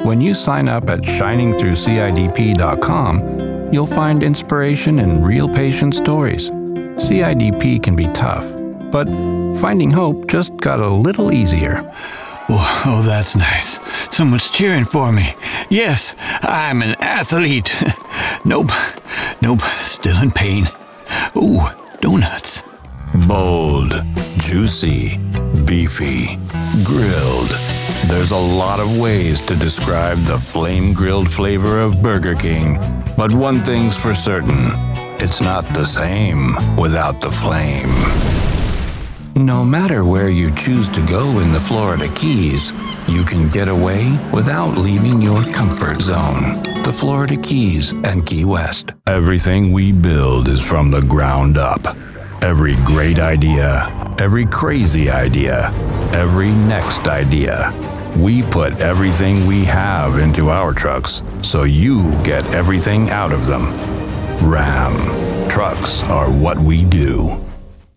When you sign up at shiningthroughcidp.com, you'll find inspiration and real patient stories. CIDP can be tough, but finding hope just got a little easier. Oh, that's nice. Someone's cheering for me. Yes, I'm an athlete. Nope, still in pain. Ooh, donuts. Bold, juicy, beefy, grilled. There's a lot of ways to describe the flame-grilled flavor of Burger King. But one thing's for certain, it's not the same without the flame. No matter where you choose to go in the Florida Keys, you can get away without leaving your comfort zone. The Florida Keys and Key West. Everything we build is from the ground up. Every great idea, every crazy idea, every next idea. We put everything we have into our trucks, so you get everything out of them. Ram. Trucks are what we do.